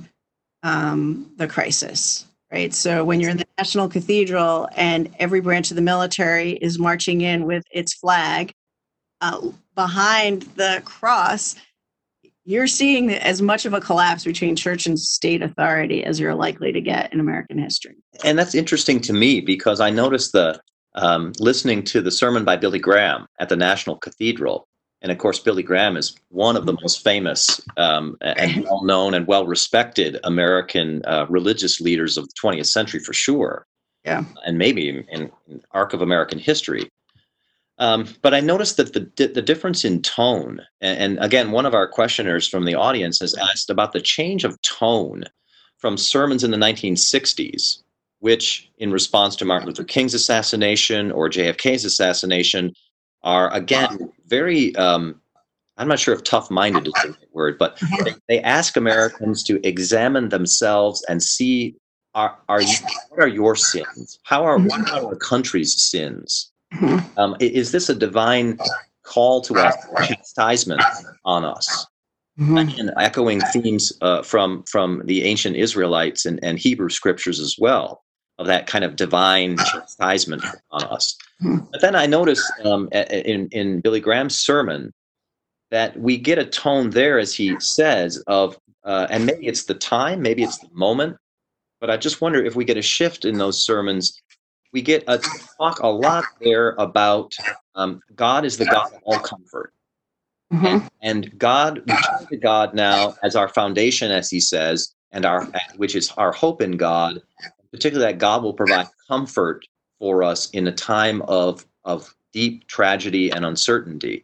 um, the crisis, right? So when you're in the National Cathedral and every branch of the military is marching in with its flag uh, behind the cross, you're seeing as much of a collapse between church and state authority as you're likely to get in American history. And that's interesting to me because I noticed the um, listening to the sermon by Billy Graham at the National Cathedral. And of course, Billy Graham is one of the most famous um, and well-known and well-respected American uh, religious leaders of the twentieth century for sure. Yeah. And maybe in, in the arc of American history. Um, but I noticed that the the difference in tone, and, and again, one of our questioners from the audience has asked about the change of tone from sermons in the nineteen sixties, which in response to Martin Luther King's assassination or J F K's assassination are, again, very, um, I'm not sure if tough-minded is the right word, but they, they ask Americans to examine themselves and see, are, are you, what are your sins? How are, what are our country's sins? Um, is this a divine call to us, chastisement on us? Mm-hmm. And echoing themes uh, from from the ancient Israelites and, and Hebrew scriptures as well, of that kind of divine chastisement on us. Mm-hmm. But then I noticed um, in, in Billy Graham's sermon that we get a tone there, as he says, of, uh, and maybe it's the time, maybe it's the moment, but I just wonder if we get a shift in those sermons. We get a talk a lot there about um, God is the God of all comfort. Mm-hmm. And, and God, we turn to God now as our foundation, as he says, and our which is our hope in God, particularly that God will provide comfort for us in a time of, of deep tragedy and uncertainty.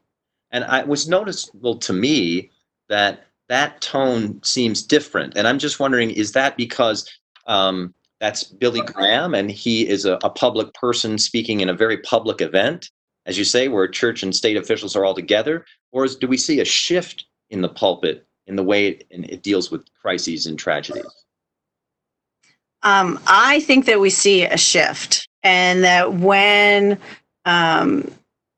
And I, it was noticeable to me that that tone seems different. And I'm just wondering, is that because um, that's Billy Graham and he is a, a public person speaking in a very public event, as you say, where church and state officials are all together? Or is, do we see a shift in the pulpit in the way it, it deals with crises and tragedies? Um, I think that we see a shift, and that when um,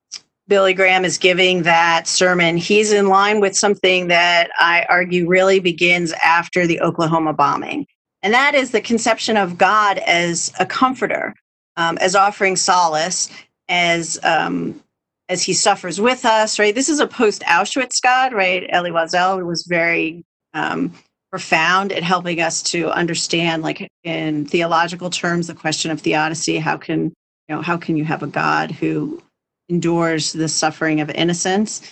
Billy Graham is giving that sermon, he's in line with something that I argue really begins after the Oklahoma bombing. And that is the conception of God as a comforter, um, as offering solace, as um, as he suffers with us, right? This is a post-Auschwitz God, right? Elie Wiesel was very um, profound at helping us to understand, like in theological terms, the question of theodicy. How can, you know, how can you have a God who endures the suffering of innocence?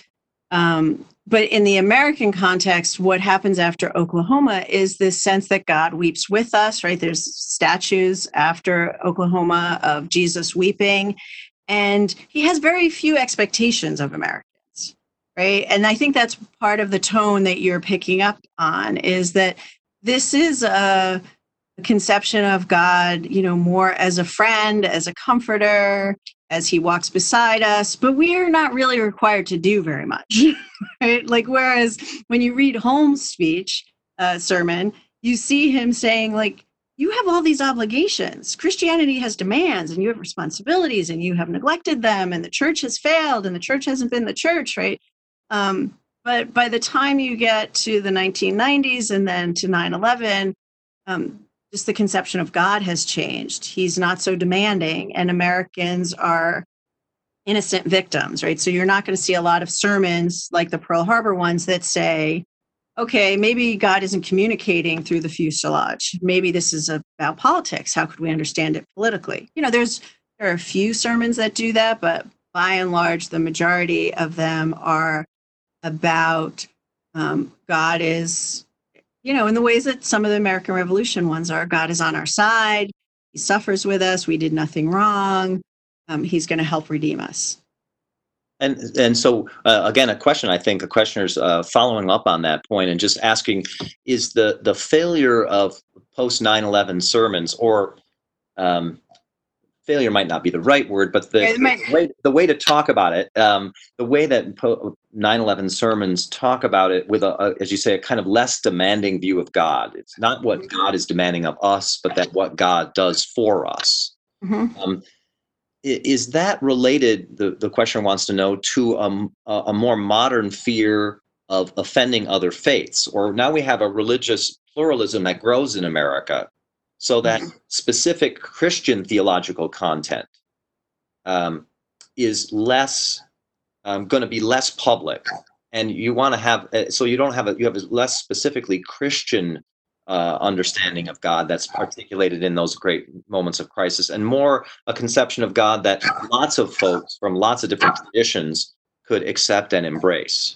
Um, but in the American context, what happens after Oklahoma is this sense that God weeps with us, right? There's statues after Oklahoma of Jesus weeping, and he has very few expectations of Americans, right? And I think that's part of the tone that you're picking up on, is that this is a conception of God, you know, more as a friend, as a comforter, as he walks beside us, but we are not really required to do very much, right? Like, whereas when you read Holmes' speech, uh, sermon, you see him saying, like, you have all these obligations. Christianity has demands and you have responsibilities and you have neglected them, and the church has failed and the church hasn't been the church, right? Um, but by the time you get to the nineteen nineties and then to nine eleven, um, just the conception of God has changed. He's not so demanding, and Americans are innocent victims, right? So you're not going to see a lot of sermons like the Pearl Harbor ones that say, okay, maybe God isn't communicating through the fuselage. Maybe this is about politics. How could we understand it politically? You know, there's there are a few sermons that do that, but by and large, the majority of them are about um, God is, you know, in the ways that some of the American Revolution ones are. God is on our side. He suffers with us. We did nothing wrong. Um, he's going to help redeem us. And and so, uh, again, a question, I think a questioner's uh, following up on that point and just asking, is the, the failure of post nine eleven sermons, or um, failure might not be the right word, but the, the, way, the way to talk about it, um, the way that nine eleven sermons talk about it with, a, a, as you say, a kind of less demanding view of God. It's not what God is demanding of us, but that what God does for us. Mm-hmm. Um, Is that related, the, the questioner wants to know, to um, a, a more modern fear of offending other faiths? Or now we have a religious pluralism that grows in America, so that mm-hmm. specific Christian theological content um, is less um, going to be less public, and you want to have so you don't have a you have a less specifically Christian Uh, understanding of God that's articulated in those great moments of crisis, and more a conception of God that lots of folks from lots of different traditions could accept and embrace?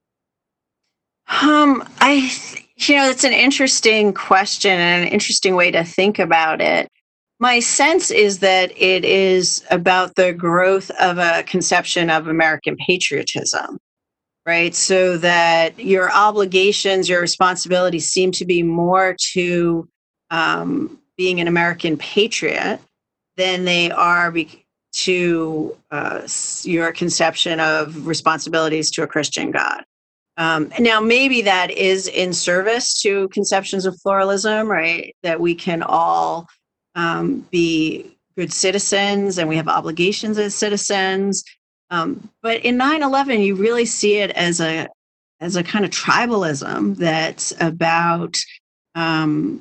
Um, I, you know, it's an interesting question and an interesting way to think about it. My sense is that it is about the growth of a conception of American patriotism, right? So that your obligations, your responsibilities seem to be more to um, being an American patriot than they are be- to uh, your conception of responsibilities to a Christian God. Um, now, maybe that is in service to conceptions of pluralism, right? That we can all um, be good citizens and we have obligations as citizens. Um, but in nine eleven, you really see it as a as a kind of tribalism that's about um,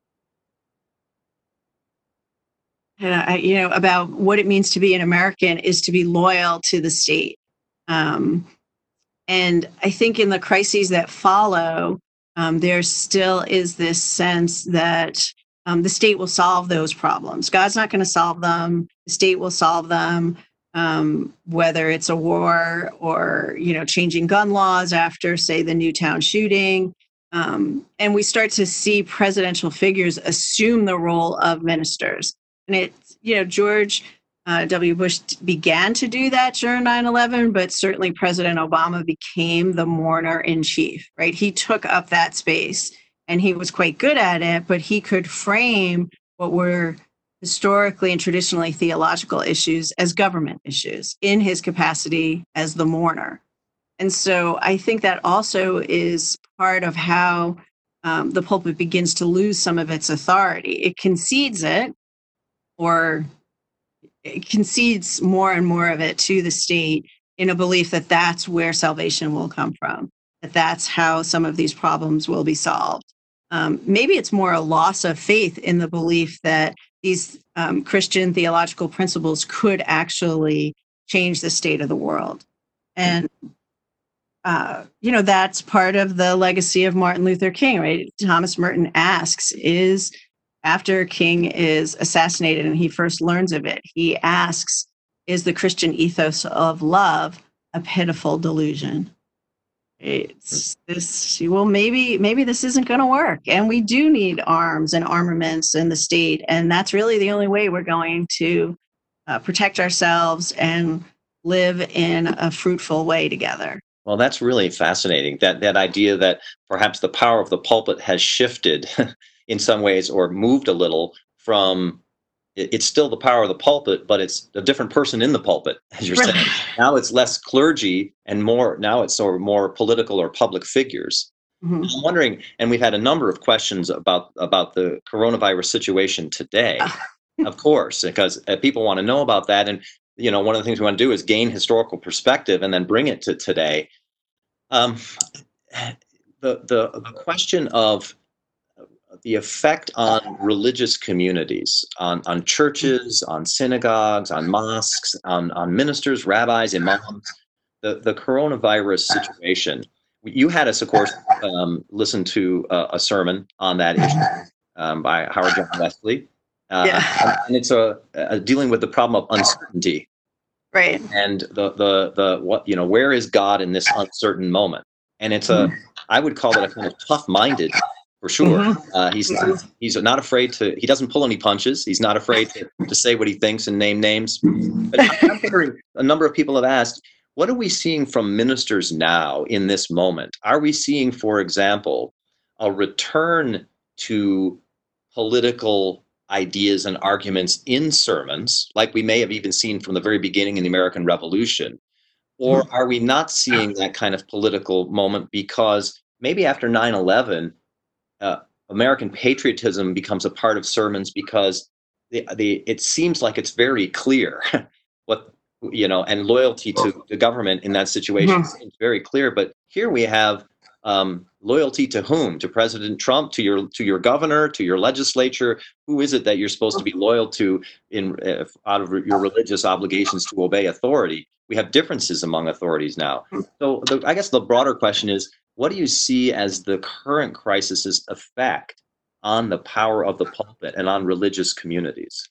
uh, you know about what it means to be an American is to be loyal to the state. Um, and I think in the crises that follow, um, there still is this sense that um, the state will solve those problems. God's not going to solve them. The state will solve them. Um, whether it's a war or, you know, changing gun laws after, say, the Newtown shooting. Um, and we start to see presidential figures assume the role of ministers. And it's, you know, George Uh, W. Bush began to do that during nine eleven, but certainly President Obama became the mourner in chief, right? He took up that space and he was quite good at it, but he could frame what were historically and traditionally theological issues as government issues in his capacity as the mourner. And so I think that also is part of how um, the pulpit begins to lose some of its authority. It concedes it, or it concedes more and more of it to the state in a belief that that's where salvation will come from, that that's how some of these problems will be solved. Um, maybe it's more a loss of faith in the belief that these um, Christian theological principles could actually change the state of the world. And, uh, you know, that's part of the legacy of Martin Luther King, right? Thomas Merton asks, is after King is assassinated and he first learns of it, he asks, is the Christian ethos of love a pitiful delusion? It's this, well, maybe, maybe this isn't going to work. And we do need arms and armaments in the state. And that's really the only way we're going to uh, protect ourselves and live in a fruitful way together. Well, that's really fascinating. That that idea that perhaps the power of the pulpit has shifted in some ways, or moved a little from, it's still the power of the pulpit, but it's a different person in the pulpit, as you're saying. Now it's less clergy and more, now it's sort of more political or public figures. Mm-hmm. I'm wondering, and we've had a number of questions about, about the coronavirus situation today, of course, because uh, people want to know about that. And, you know, one of the things we want to do is gain historical perspective and then bring it to today. Um, the, the, the question of the effect on religious communities, on, on churches, on synagogues, on mosques, on, on ministers, rabbis, imams, the, the coronavirus situation. You had us, of course, um, listen to uh, a sermon on that issue um, by Howard John Wesley. Uh, yeah. And it's a, a dealing with the problem of uncertainty. Right. And the, the, the, what, you know, where is God in this uncertain moment? And it's a, mm-hmm. I would call it a kind of tough-minded, for sure. Mm-hmm. Uh, he's mm-hmm. he's not afraid to. He doesn't pull any punches. He's not afraid to, to say what he thinks and name names. But I'm wondering, a number of people have asked, what are we seeing from ministers now in this moment? Are we seeing, for example, a return to political ideas and arguments in sermons, like we may have even seen from the very beginning in the American Revolution? Or are we not seeing that kind of political moment because maybe after nine eleven, Uh, American patriotism becomes a part of sermons because the, the it seems like it's very clear what, you know, and loyalty to the government in that situation mm-hmm. seems very clear. But here we have um, loyalty to whom? To President Trump, to your to your governor, to your legislature. Who is it that you're supposed to be loyal to in uh, out of your religious obligations to obey authority? We have differences among authorities now. So the, I guess the broader question is, what do you see as the current crisis's effect on the power of the pulpit and on religious communities?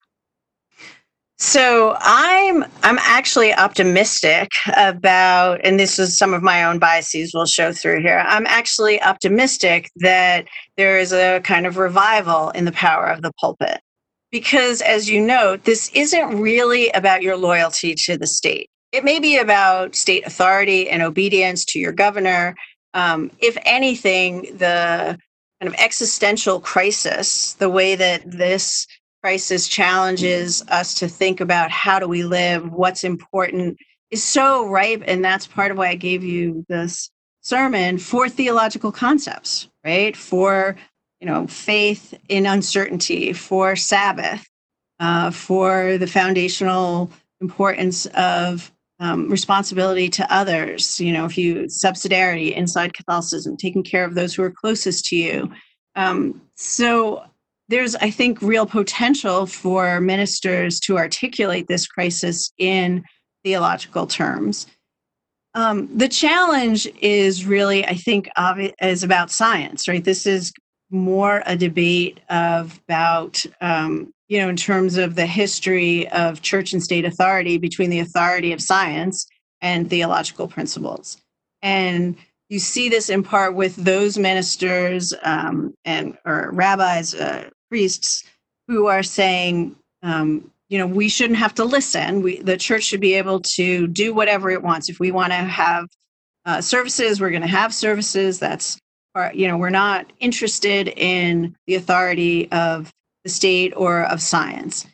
So I'm I'm actually optimistic about, and this is some of my own biases will show through here. I'm actually optimistic that there is a kind of revival in the power of the pulpit. Because as you note, this isn't really about your loyalty to the state. It may be about state authority and obedience to your governor. Um, if anything, the kind of existential crisis, the way that this crisis challenges us to think about how do we live, what's important, is so ripe. And that's part of why I gave you this sermon for theological concepts, right? For, you know, faith in uncertainty, for Sabbath, uh, for the foundational importance of Um, responsibility to others, you know, if you subsidiarity inside Catholicism, taking care of those who are closest to you. Um, so there's, I think, real potential for ministers to articulate this crisis in theological terms. Um, the challenge is really, I think, obvi- is about science, right? This is more a debate of about, um, you know, in terms of the history of church and state authority between the authority of science and theological principles. And you see this in part with those ministers um, and or rabbis, uh, priests, who are saying, um, you know, we shouldn't have to listen. We, the church should be able to do whatever it wants. If we want to have uh, services, we're going to have services. That's, you know, we're not interested in the authority of the state or of science.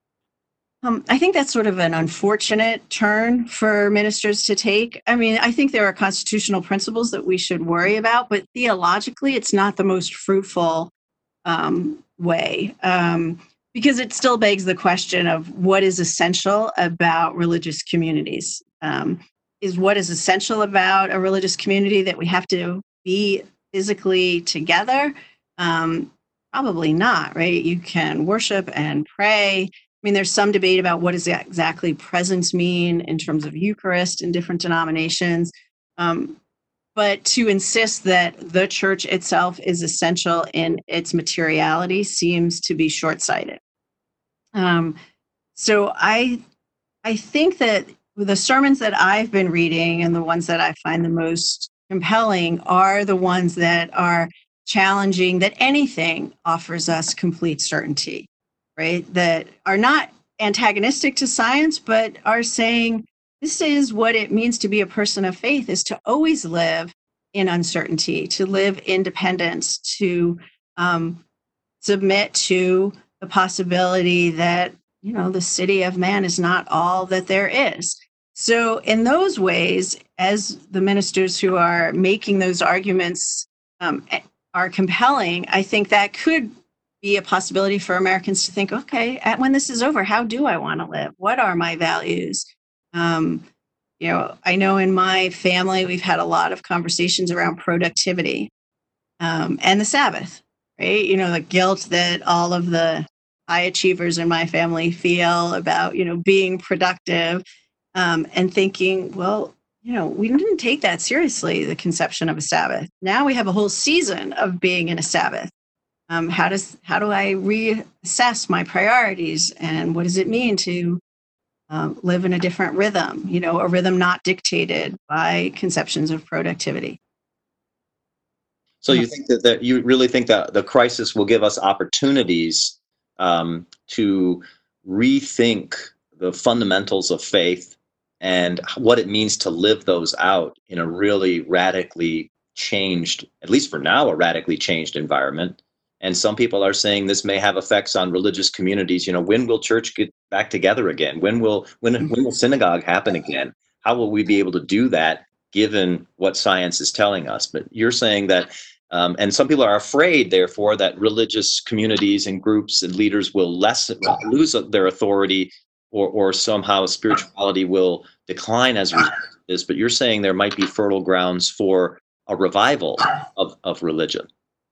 Um, I think that's sort of an unfortunate turn for ministers to take. I mean, I think there are constitutional principles that we should worry about, but theologically, it's not the most fruitful um, way, um, because it still begs the question of what is essential about religious communities. Um, is what is essential about a religious community that we have to be physically together? Um, probably not, right? You can worship and pray. I mean, there's some debate about what does exactly presence mean in terms of Eucharist in different denominations. Um, but to insist that the church itself is essential in its materiality seems to be short-sighted. Um, so I, I think that the sermons that I've been reading and the ones that I find the most compelling are the ones that are challenging that anything offers us complete certainty. Right, that are not antagonistic to science, but are saying this is what it means to be a person of faith, is to always live in uncertainty, to live in dependence, to um, submit to the possibility that, you know, the city of man is not all that there is. So in those ways, as the ministers who are making those arguments um, are compelling, I think that could be a possibility for Americans to think, okay, at, when this is over, how do I want to live? What are my values? Um, you know, I know in my family, we've had a lot of conversations around productivity um, and the Sabbath, right? You know, the guilt that all of the high achievers in my family feel about, you know, being productive um, and thinking, well, you know, we didn't take that seriously, the conception of a Sabbath. Now we have a whole season of being in a Sabbath. Um, how does how do I reassess my priorities, and what does it mean to um, live in a different rhythm? You know, a rhythm not dictated by conceptions of productivity. So you think that, that you really think that the crisis will give us opportunities um, to rethink the fundamentals of faith and what it means to live those out in a really radically changed, at least for now, a radically changed environment. And some people are saying this may have effects on religious communities. You know, when will church get back together again? When will when when will synagogue happen again? How will we be able to do that given what science is telling us? But you're saying that, um, and some people are afraid, therefore, that religious communities and groups and leaders will less lose their authority, or or somehow spirituality will decline as a result of this. But you're saying there might be fertile grounds for a revival of, of religion.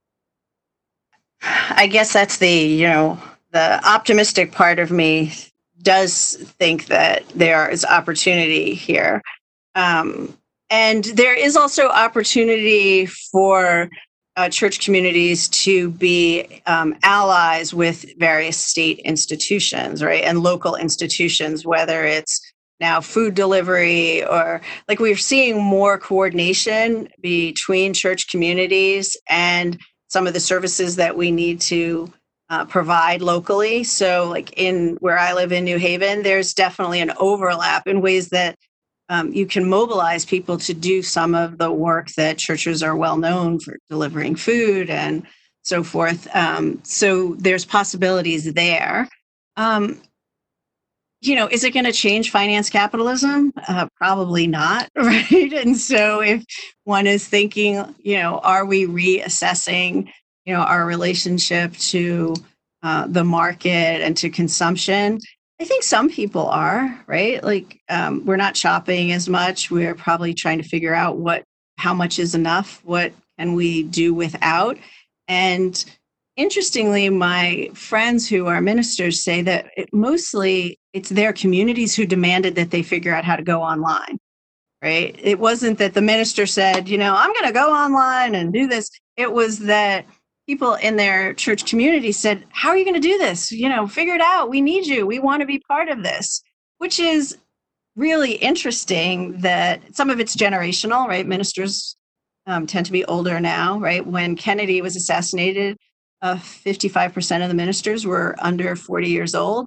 I guess that's the, you know, the optimistic part of me does think that there is opportunity here. Um, and there is also opportunity for uh, church communities to be um, allies with various state institutions, right? And local institutions, whether it's now food delivery or like we're seeing more coordination between church communities and some of the services that we need to uh, provide locally. So like in where I live in New Haven, there's definitely an overlap in ways that um, you can mobilize people to do some of the work that churches are well known for, delivering food and so forth. Um, so there's possibilities there. Um, you know, is it going to change finance capitalism? Uh, probably not, right? And so if one is thinking, you know, are we reassessing, you know, our relationship to uh, the market and to consumption? I think some people are, right? Like um, we're not shopping as much. We're probably trying to figure out what, how much is enough? What can we do without? And interestingly, my friends who are ministers say that it mostly it's their communities who demanded that they figure out how to go online, right? It wasn't that the minister said, you know, I'm going to go online and do this. It was that people in their church community said, how are you going to do this? You know, figure it out. We need you. We want to be part of this, which is really interesting that some of it's generational, right? Ministers um, tend to be older now, right? When Kennedy was assassinated, uh, fifty-five percent of the ministers were under forty years old.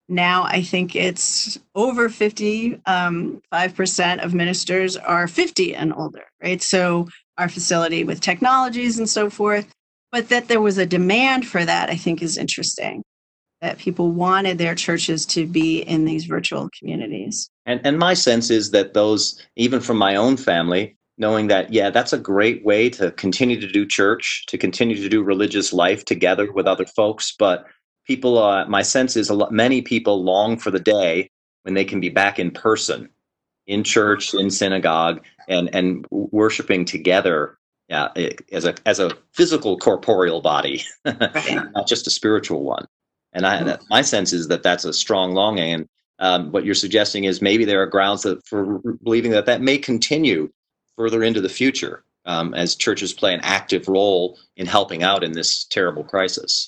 Now I think it's over fifty, um, five percent of ministers are fifty and older, right? So our facility with technologies and so forth, but that there was a demand for that, I think is interesting, that people wanted their churches to be in these virtual communities. And, and my sense is that those, even from my own family, knowing that, yeah, that's a great way to continue to do church, to continue to do religious life together with other folks. But people, uh, my sense is a lot, many people long for the day when they can be back in person, in church, in synagogue, and, and worshiping together, yeah, as a as a physical corporeal body, not just a spiritual one. And I, that, my sense is that that's a strong longing. And um, what you're suggesting is maybe there are grounds that, for believing that that may continue further into the future um, as churches play an active role in helping out in this terrible crisis.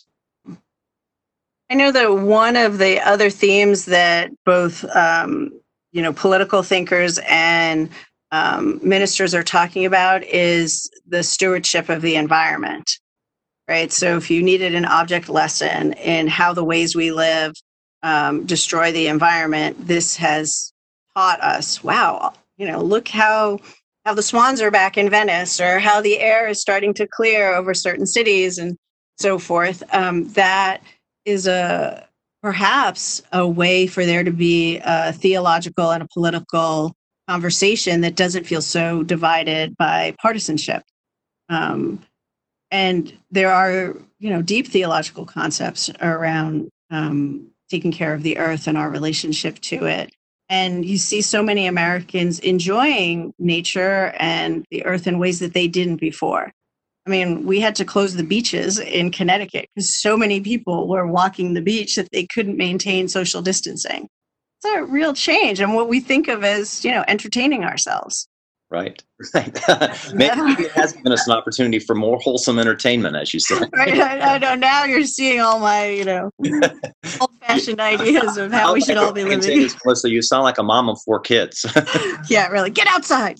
I know that one of the other themes that both um, you know, political thinkers and um, ministers are talking about is the stewardship of the environment. Right. So if you needed an object lesson in how the ways we live um, destroy the environment, this has taught us, wow, you know, look how how the swans are back in Venice, or how the air is starting to clear over certain cities and so forth. Um, that is a perhaps a way for there to be a theological and a political conversation that doesn't feel so divided by partisanship. Um, And there are, you know, deep theological concepts around um, taking care of the earth and our relationship to it. And you see so many Americans enjoying nature and the earth in ways that they didn't before. I mean, we had to close the beaches in Connecticut because so many people were walking the beach that they couldn't maintain social distancing. It's a real change in what we think of as, you know, entertaining ourselves. Right, right. Maybe it has given us an opportunity for more wholesome entertainment, as you said. Right, I, I know. Now you're seeing all my, you know, old-fashioned ideas of how we should all be living. Melissa, you sound like a mom of four kids. Yeah, really. Get outside.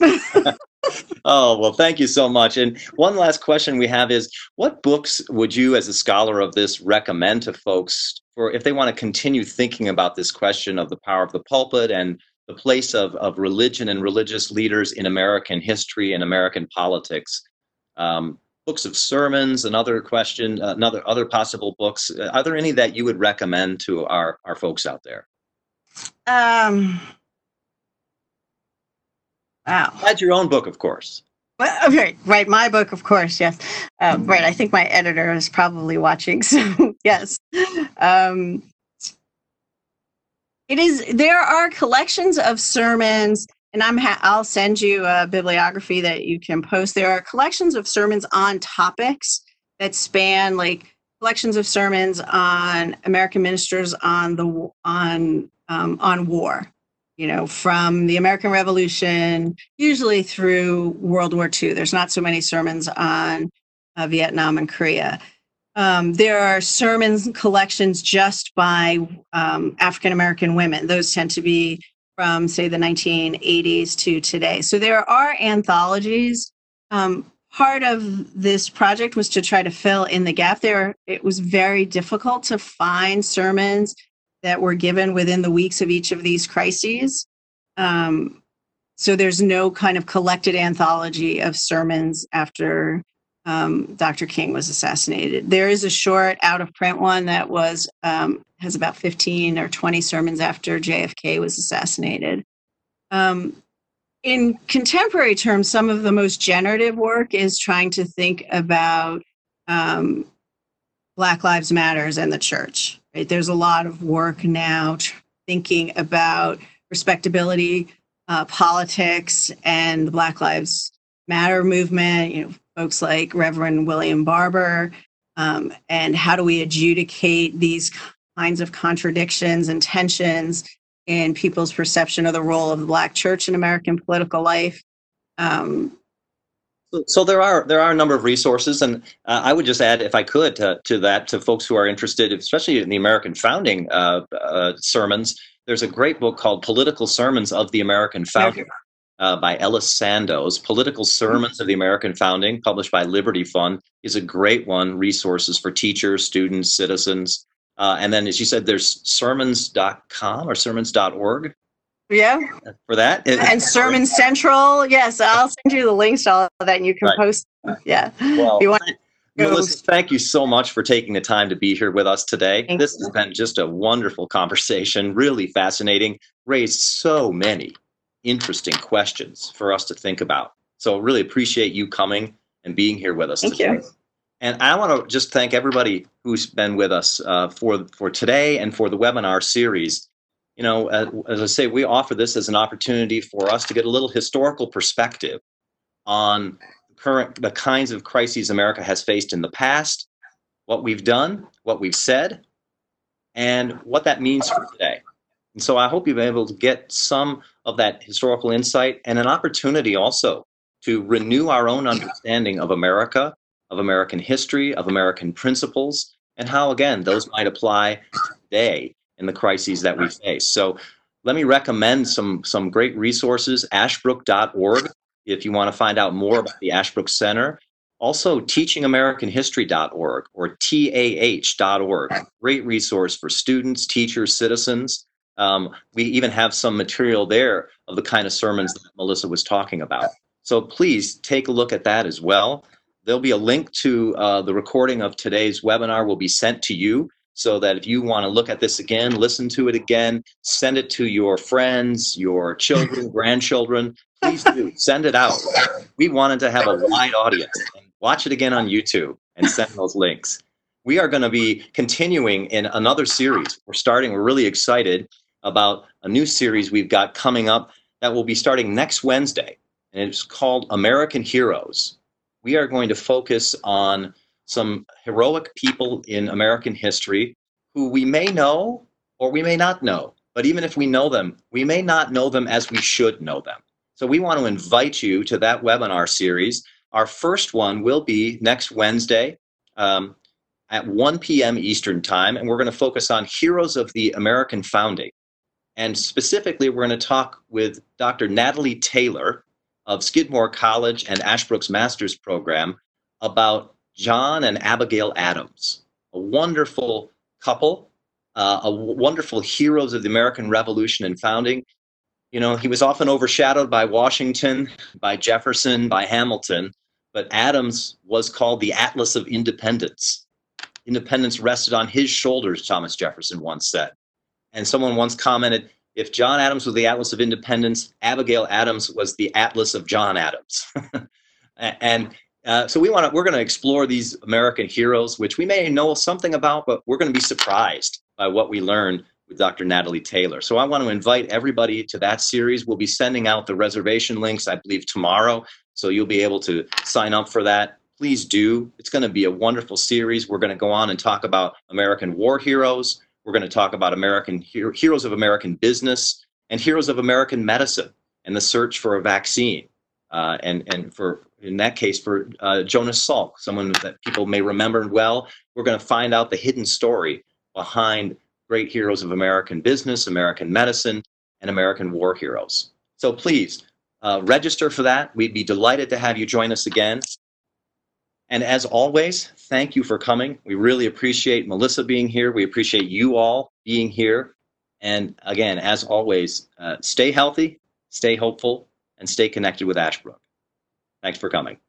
Oh, well, thank you so much. And one last question we have is, what books would you, as a scholar of this, recommend to folks for if they want to continue thinking about this question of the power of the pulpit and the place of, of religion and religious leaders in American history and American politics? Um, books of sermons, another question, uh, another other possible books. Are there any that you would recommend to our, our folks out there? Um. Wow. Besides your own book, of course. Well, right, right. My book, of course, yes. Um, right. I think my editor is probably watching, so yes. Um, It is. There are collections of sermons, and I'm. Ha- I'll send you a bibliography that you can post. There are collections of sermons on topics that span, like collections of sermons on American ministers on the on um, on war. You know, from the American Revolution, usually through World War Two. There's not so many sermons on uh, Vietnam and Korea. Um, there are sermons collections just by um, African-American women. Those tend to be from, say, the nineteen eighties to today. So there are anthologies. Um, part of this project was to try to fill in the gap there. It was very difficult to find sermons that were given within the weeks of each of these crises. Um, so there's no kind of collected anthology of sermons after Um, Doctor King was assassinated. There is a short out-of-print one that was um, has about fifteen or twenty sermons after J F K was assassinated. Um, in contemporary terms, some of the most generative work is trying to think about um, Black Lives Matters and the church. Right? There's a lot of work now tr- thinking about respectability, uh, politics, and the Black Lives Matter movement. You know, folks like Reverend William Barber, um, and how do we adjudicate these kinds of contradictions and tensions in people's perception of the role of the Black church in American political life. Um, so, so there are there are a number of resources, and uh, I would just add, if I could, to, to that, to folks who are interested, especially in the American founding uh, uh, sermons. There's a great book called Political Sermons of the American Founding. Uh, by Ellis Sandoz. Political Sermons of the American Founding, published by Liberty Fund, is a great one. Resources for teachers, students, citizens. Uh, and then, as you said, there's sermons dot com or sermons dot org. Yeah. For that. And Sermon Central. Yes, I'll send you the links to all of that and you can right. post. Yeah. Well, you want Melissa, thank you so much for taking the time to be here with us today. Thank this you. has been just a wonderful conversation, really fascinating, raised so many interesting questions for us to think about. So really appreciate you coming and being here with us thank today. You. And I want to just thank everybody who's been with us uh, for, for today and for the webinar series. You know, uh, as I say, we offer this as an opportunity for us to get a little historical perspective on current, the kinds of crises America has faced in the past, what we've done, what we've said, and what that means for today. And so I hope you've been able to get some of that historical insight and an opportunity also to renew our own understanding of America, of American history, of American principles, and how, again, those might apply today in the crises that we face. So let me recommend some, some great resources, ashbrook dot org, if you want to find out more about the Ashbrook Center. Also, teaching american history dot org or T A H dot org, great resource for students, teachers, citizens. Um, we even have some material there of the kind of sermons that Melissa was talking about. So please take a look at that as well. There'll be a link to uh, the recording of today's webinar will be sent to you, so that if you want to look at this again, listen to it again, send it to your friends, your children, grandchildren, please do, send it out. We wanted to have a wide audience. Watch it again on YouTube and send those links. We are going to be continuing in another series. We're starting, we're really excited about a new series we've got coming up that will be starting next Wednesday, and it's called American Heroes. We are going to focus on some heroic people in American history who we may know or we may not know. But even if we know them, we may not know them as we should know them. So we want to invite you to that webinar series. Our first one will be next Wednesday um, at one p m Eastern Time, and we're going to focus on heroes of the American founding. And specifically, we're going to talk with Doctor Natalie Taylor of Skidmore College and Ashbrook's Master's Program about John and Abigail Adams, a wonderful couple, uh, a wonderful heroes of the American Revolution and founding. You know, he was often overshadowed by Washington, by Jefferson, by Hamilton, but Adams was called the Atlas of Independence. Independence rested on his shoulders, Thomas Jefferson once said. And someone once commented, if John Adams was the Atlas of Independence, Abigail Adams was the Atlas of John Adams. and Uh, so we want to, we're going to explore these American heroes, which we may know something about, but we're going to be surprised by what we learned with Doctor Natalie Taylor. So I want to invite everybody to that series. We'll be sending out the reservation links, I believe, tomorrow. So you'll be able to sign up for that. Please do. It's going to be a wonderful series. We're going to go on and talk about American war heroes. We're going to talk about American hero, heroes of American business and heroes of American medicine and the search for a vaccine. Uh, and, and for, in that case, for uh, Jonas Salk, someone that people may remember well. We're going to find out the hidden story behind great heroes of American business, American medicine, and American war heroes. So please uh, register for that. We'd be delighted to have you join us again. And as always, thank you for coming. We really appreciate Melissa being here. We appreciate you all being here. And again, as always, uh, stay healthy, stay hopeful, and stay connected with Ashbrook. Thanks for coming.